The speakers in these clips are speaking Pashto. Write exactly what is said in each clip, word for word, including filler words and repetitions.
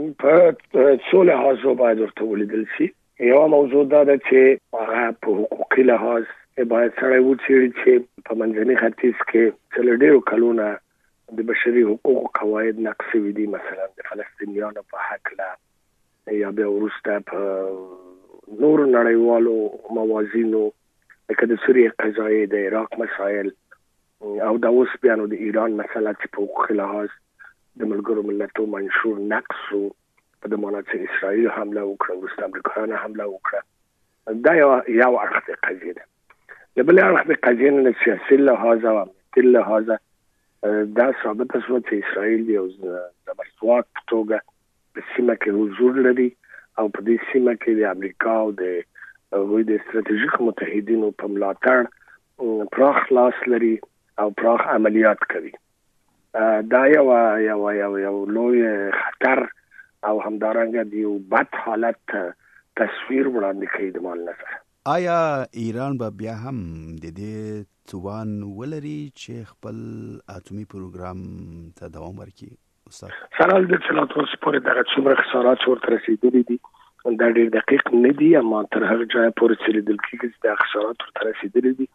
په څو لحاظو باید ورته ولیدل شي. یو موضوع دا ده چې هغه په حقوقي لحاظ باید سره وڅېړي چې په منځني ختیځ کې څل ډېرو کلونه د بشري حقوقو قواعد نقض شوي دي، مثلا د فلسطینیانو په حق لا یا بیا وروسته په نور نړیوالو موازینو لکه د سوریې قضایې، د عراق مسایل او د اوس بیا نو د ایران مسله چې په حقوقي لحاظ د ملګرو ملتونو منشور نقض شو، په د معنی چې اسرائیل حمله وکړه، وروسته امریکایانو حمله وکړه. دا یو یو اړخ د قضیې ده. د بل اړخ د قضیې نه د سیاسي لحاظ او امنیتي لحاظ دا ثابته شوه چې اسرائیل یو زبرځواک په توګه په سیمه کې حضور لري او په دې سیمه کې د امریکا او د هغوی د ستراتیژیک متحدینو په ملاتړ پراخ لاس لري او پراخ عملیات کوي. دا یو یو یو یو لوی خطر او همدارنګه د یو بد حالت تصویر وړاندې کوي د مال نظر. آیا ایران به بیا هم د دې توان ولري چې خپل اتومي پروګرام ته دوام ورکړي؟ استاد سرال د چلات اوس پورې دغه څومره خسارات ورته رسیدلي دي دا ډېر دقیق نه دي، اما تر هغه ځایه پورې چې لیدل کېږي چې د خسارات ورته رسیدلي دي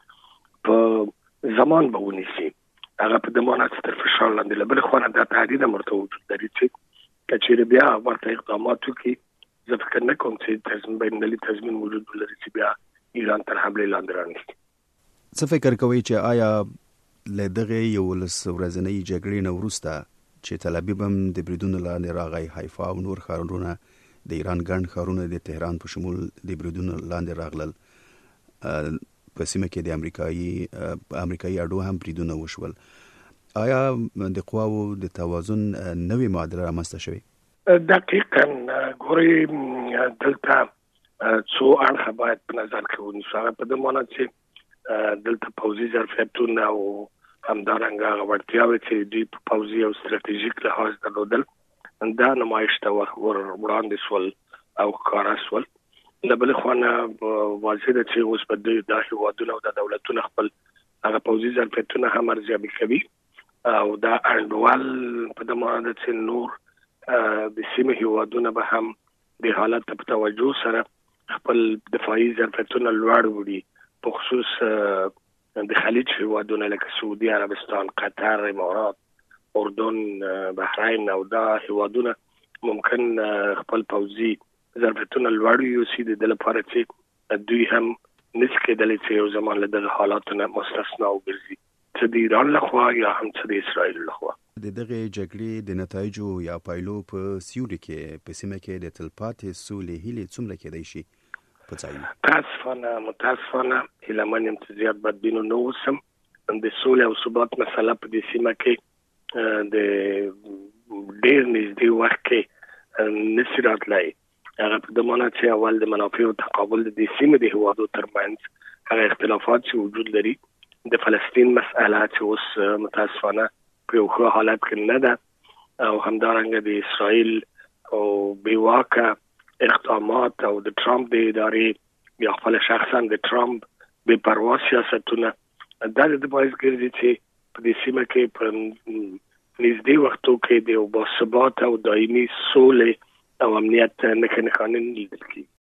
په زمان به ونیسي. هغه په دمانه چې تر فشار لاندې له بلې خوا نه دا تهدید هم ورته وجود لري چې که چېرې بیا ورته اقدامات وکړي، زه فکر نه کوم چې تضمین بینالمللي تضمین موجود ولري چې بیا ایران تر حملې لاندې رانیسي. څه فکر کوئ چې آیا له دغې یولس ورځنۍ جګړې نه وروسته چې تل ابیب هم د بریدونو لاندې راغی، حیفا او نور ښارونه د ایران ګڼ ښارونه د تهران په شمول د بریدونو لاندې راغلل، په سیمه کې د امریکایي امریکایي اډو هم بریدونه وشول، آیا د قواو د توازن نوې معادله رامنځته شوې؟ دقیقاً ګورئ دلته څو اړخه باید په نظر کې ونیسو. هغه په دې معنی چې دلته پوځي ظرفیتونه او همدارنګه هغه وړتیاوې چې دوی په پوځي او ستراتیژیک لحاظ درلودل دا نمایش ته وړاندې شول او ښکاره شول. له بلې خوا نه واضح ده چې اوس په دې دا هېوادونه او دا دولتونه خپل هغه پوځي ظرفیتونه هم ارزیابي کوي او دا انډول په دې معنی ده چې نور د سیمې هېوادونه به هم د حالت په توجه سره خپل دفاعي ظرفیتونه لوړ وړي، په خصوص د خلیج هېوادونه لکه سعودي عربستان، قطر، امارات، اردن، بحرین او دا هېوادونه ممکن خپل پوځي ظرفیتونه لوړ وي د دې لپاره چې دوی هم نشي کېدلی چې یو زمان له دغه حالاتو نه مستثنا وګرځي، څه د ایران لخوا یا هم څه د اسرائیل لخوا. د دغې جګړې د نتایجو یا پایلو په سیوري کې په سیمه کې د تلپاتې سولې هیلې څومره کېدای شي په ځای؟ متاسفانه متاسفانه هیلهمن یم چې زیات بدبین نه اوسم. د سولې او ثبات مسله په دې سیمه کې د ډېر نږدې وخت کې نشي راتلی. هغه په دې معنی چې اول د منافعو تقابل د دې سیمې د هېوادو ترمنځ هغه اختلافات چې وجود لري، د فلسطین مسأله چې اوس متاسفانه په یو ښه حالت کې نه ده، او همدارنګه د اسرائیل او بېواکه اقدامات او د ټرمپ د ادارې یا خپله شخصا د ټرمپ بې پروا سیاستونه دا د باعث ګرځي چې په دې سیمه کې په نږدې وختو کې د یو باثباته او دایمي سولې او امنیت نښې نښانې نه لیدل کېږي.